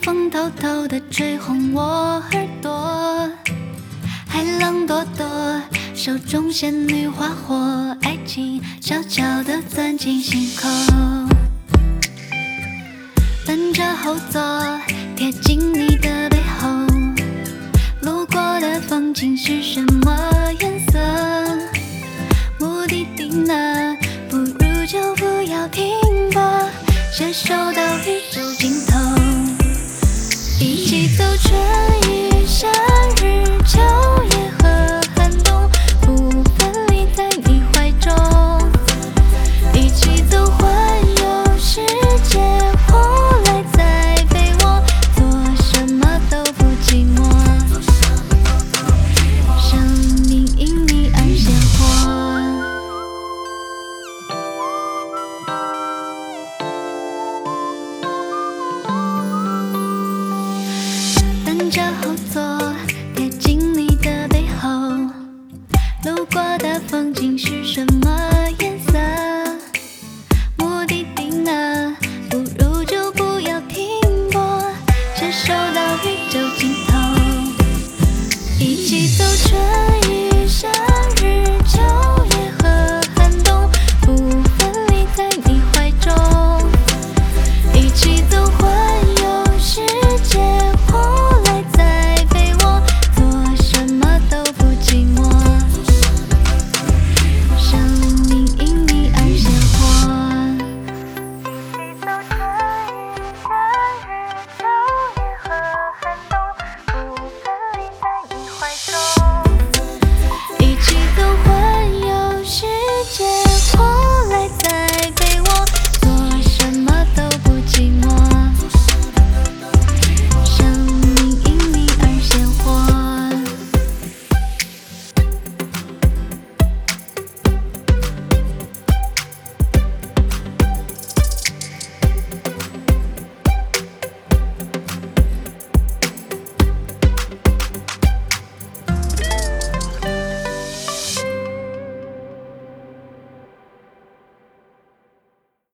风偷偷地吹红我耳朵，海浪朵朵，手中仙女花火，爱情悄悄地钻进心口。跟着后座，贴近你的背后，路过的风景是什么颜色？目的地呢？不如就不要停泊，携手到宇宙尽头，一起走春。